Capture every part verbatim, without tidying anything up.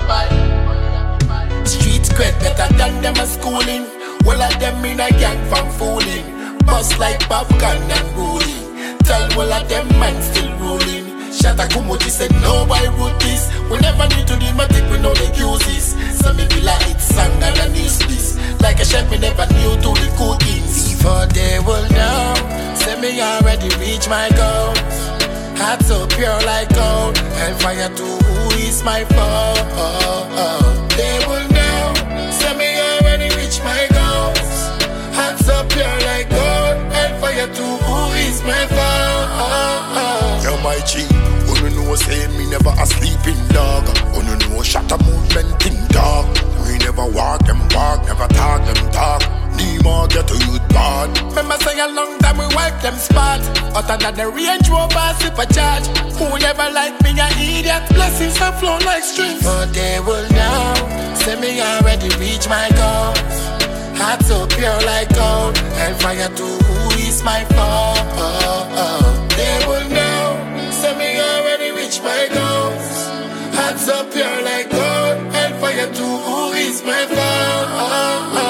Street cred better than them a schooling. All of them in a gang from fooling. Bust like popcorn and rolling. Tell all of them man still ruling. Shatta Kumuji said no boy wrote this. We never need to do my thing, we know the uses. So me be like it's sang and a news piece. Like a chef, me never knew to the cookings. Before they will know, say me already reach my goals. Heart so pure like gold, and fire to who is my foe. They will know, say me already reach my goals. Heart so pure like gold, and fire to who is my foe. You're my G, you know say me never a sleeping dog. You know shut a movement in dog. We never walk them walk, never talk them talk. Nemo get to youth bad. Remember say a long time we wipe them spot. Other than the Range Rover supercharge. Who never like me a idiot. Blessings have flown like streams. But they will know, say me already reach my goals. Heart so pure like gold, and fire to who is my foe. They will know, say me already reach my goals. Heart so pure like gold, and fire to who is my foe.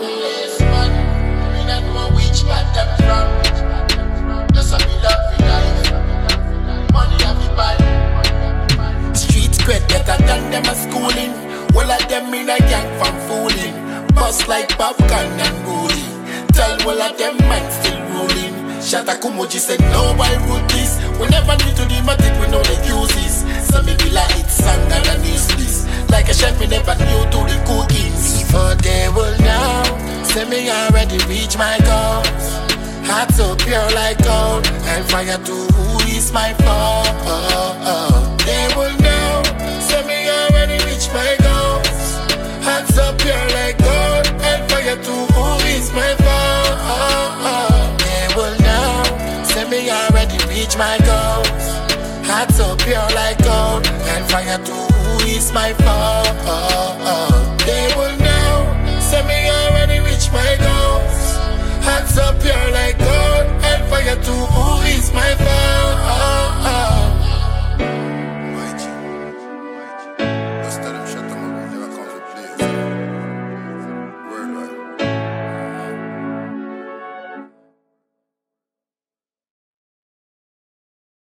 Street cred better than them a schooling. All of them in a gang from fooling. Bust like popcorn and rolling. Tell all of them man still ruling. Shatta Kumuji said no boy wrote this. We never need to do my thing, we know the uses. So me be like it's sang and a news piece. Like a chef, me never knew to the cookings. Before they will know, say me already reach my goals. Heart so pure like gold, and fire to who is my foe. They will know, say me already reach my goals. Heart so pure like gold, and fire to who is my foe. They will know, say me already reach my goals. Heart so pure like gold, and fire to who is my foe. They will know, say me already reach my goals. Heart so pure like gold, and fire to who is my foe.